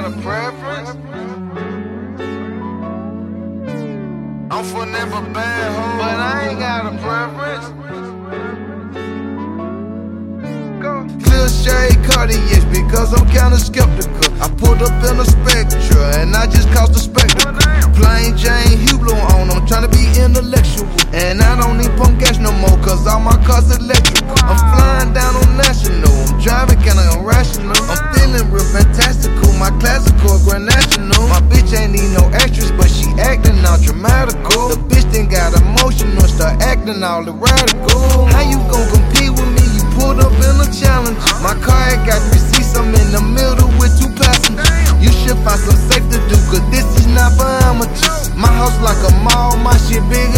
got a preference. I'm for never bad hoes, but I ain't got a preference. Clear shade Cartiers because I'm kinda skeptical. I pulled up in a Spectra and I just cost a spectacle. Plain Jane Hublot on, I'm tryna be intellectual. And I don't need pump gas no more cause all my cars electrical. I'm flying down on National, I'm driving kinda irrational. I'm feeling real fantastical, my classical Grand National. My bitch ain't need no extras but she acting all dramatical. The bitch then got emotional, start acting all radical. How you gon' compete with me? You pulled up in a challenge. My car ain't got 3 seats, I'm in the middle with 2 passengers. You should find some safe to do, cause this is not for amateurs. My house like a mall, my shit big